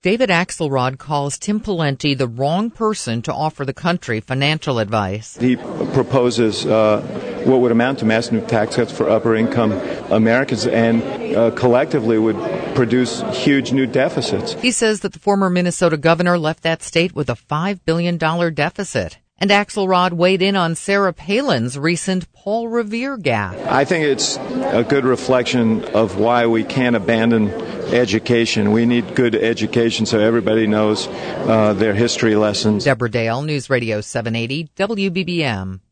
David Axelrod calls Tim Pawlenty the wrong person to offer the country financial advice. He proposes what would amount to massive new tax cuts for upper-income Americans and collectively would produce huge new deficits. He says that the former Minnesota governor left that state with a $5 billion deficit. And Axelrod weighed in on Sarah Palin's recent Paul Revere gaffe. I think it's a good reflection of why we can't abandon education. We need good education so everybody knows their history lessons. Deborah Dale, News Radio 780, WBBM.